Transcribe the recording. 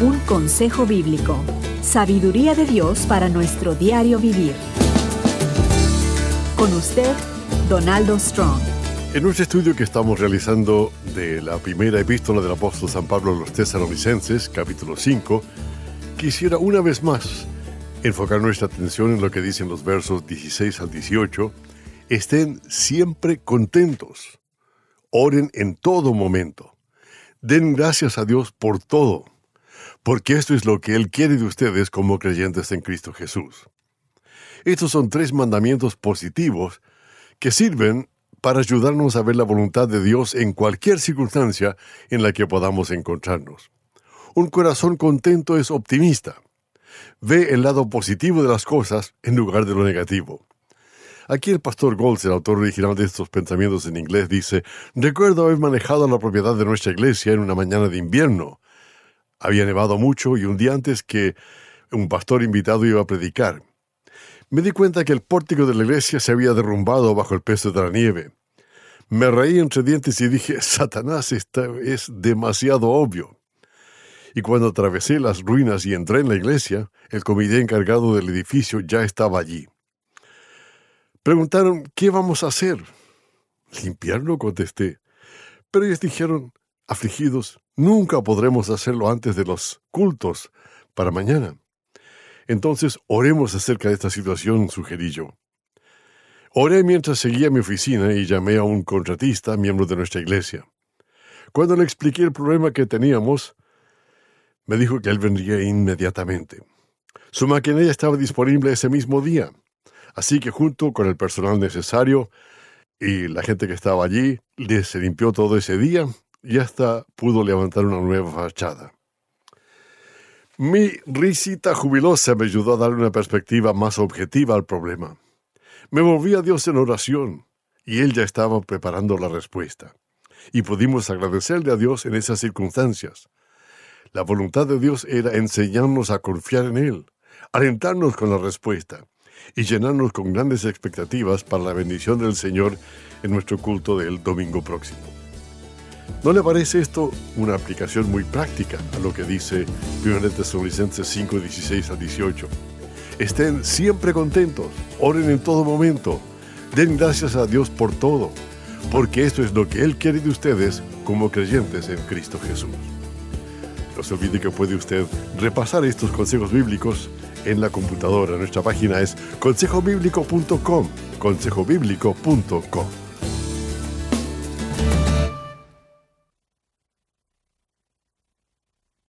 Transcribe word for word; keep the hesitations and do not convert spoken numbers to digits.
Un consejo bíblico. Sabiduría de Dios para nuestro diario vivir. Con usted, Donaldo Strong. En nuestro estudio que estamos realizando de la primera epístola del apóstol San Pablo a los Tesalonicenses, capítulo cinco, quisiera una vez más enfocar nuestra atención en lo que dicen los versos dieciséis al dieciocho. Estén siempre contentos. Oren en todo momento. Den gracias a Dios por todo, porque esto es lo que Él quiere de ustedes como creyentes en Cristo Jesús. Estos son tres mandamientos positivos que sirven para ayudarnos a ver la voluntad de Dios en cualquier circunstancia en la que podamos encontrarnos. Un corazón contento es optimista. Ve el lado positivo de las cosas en lugar de lo negativo. Aquí el pastor Goltz, el autor original de estos pensamientos en inglés, dice: recuerdo haber manejado la propiedad de nuestra iglesia en una mañana de invierno. Había nevado mucho y un día antes que un pastor invitado iba a predicar. Me di cuenta que el pórtico de la iglesia se había derrumbado bajo el peso de la nieve. Me reí entre dientes y dije: Satanás, esta es demasiado obvio. Y cuando atravesé las ruinas y entré en la iglesia, el comité encargado del edificio ya estaba allí. Preguntaron: ¿qué vamos a hacer? ¿Limpiarlo?, contesté. Pero ellos dijeron, afligidos: nunca podremos hacerlo antes de los cultos para mañana. Entonces, oremos acerca de esta situación, sugerí yo. Oré mientras seguía a mi oficina y llamé a un contratista, miembro de nuestra iglesia. Cuando le expliqué el problema que teníamos, me dijo que él vendría inmediatamente. Su maquinaria estaba disponible ese mismo día, así que junto con el personal necesario y la gente que estaba allí, se limpió todo ese día y hasta pudo levantar una nueva fachada. Mi risita jubilosa me ayudó a darle una perspectiva más objetiva al problema. Me volví a Dios en oración y Él ya estaba preparando la respuesta. Y pudimos agradecerle a Dios en esas circunstancias. La voluntad de Dios era enseñarnos a confiar en Él, alentarnos con la respuesta y llenarnos con grandes expectativas para la bendición del Señor en nuestro culto del domingo próximo. ¿No le parece esto una aplicación muy práctica a lo que dice primera Tesalonicenses cinco, dieciséis al dieciocho? Estén siempre contentos, oren en todo momento, den gracias a Dios por todo, porque esto es lo que Él quiere de ustedes como creyentes en Cristo Jesús. No se olvide que puede usted repasar estos consejos bíblicos en la computadora. Nuestra página es consejo bíblico punto com, consejo bíblico punto com.